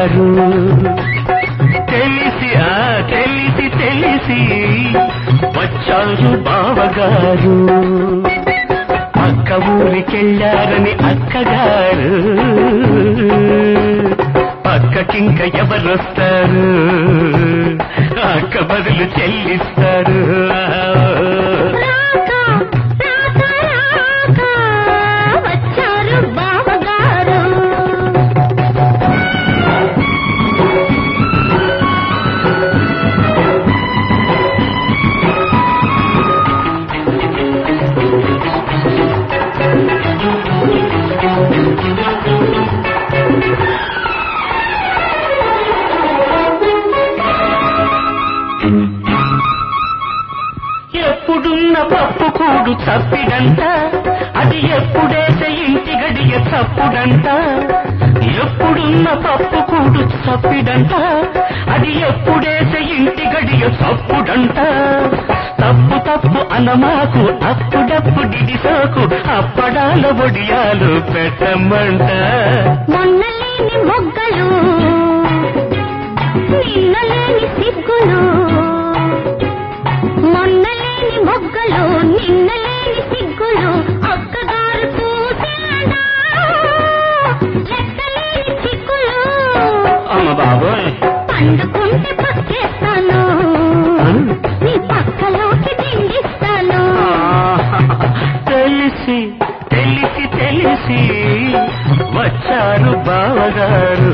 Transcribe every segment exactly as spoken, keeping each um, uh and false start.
బావగారు తెలిసి ఆ తెలిసి తెలిసి వచ్చారు బావగారు అక్క ఊరికెళ్ళారని అక్కగారు పక్కకింక ఎవరొస్తారు అక్క బదులు చెల్లిస్తారు ఎప్పుడున్న పప్పు కూడు చప్పిడంట అది ఎప్పుడేసే ఇంటి గడియ చప్పుడంట ఎప్పుడున్న పప్పు కూడు చప్పిడంట అది ఎప్పుడేసే ఇంటి గడియ చప్పుడంట తప్పు తప్పు అనమాకు అప్పుడప్పు డిడిసోకు అప్పడాల ఒడియాలు పెట్టమంట మొన్నలేని మొగ్గలు నిన్నలేని సిగ్గులు మొన్నలేని మొగ్గలు నిన్నలేని సిగ్గులు అక్కగారు చూసేడా లెక్కలేని చిక్కులు అమ్మ బాబోయ్ పండుకుంటే పక్కేస్తాను నీ పక్కలోకి దిండిస్తాను తెలిసి తెలిసి తెలిసి వచ్చారు బావగారు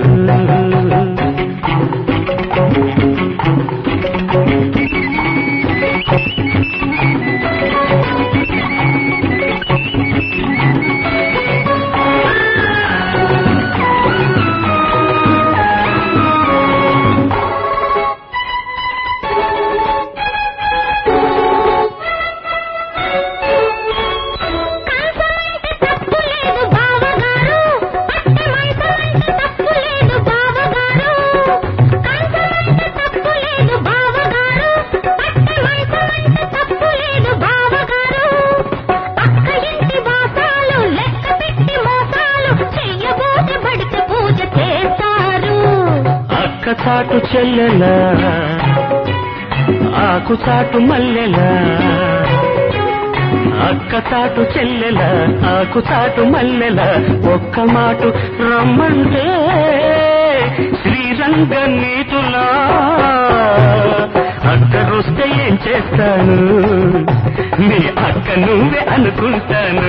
చాటు చెల్లెలా ఆకు చాటు మల్లెలా అక్క చాటు చెల్లెలా ఆకు చాటు మల్లెలా ఒక్క మాటు రమ్మంటే శ్రీరంగ నీతులా అక్కడొస్తే ఏం చేస్తాను నీ అక్క నువ్వే అనుకుంటాను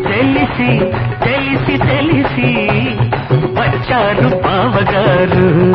తెలిసి తెలిసి తెలిసి వచ్చారు బావగారు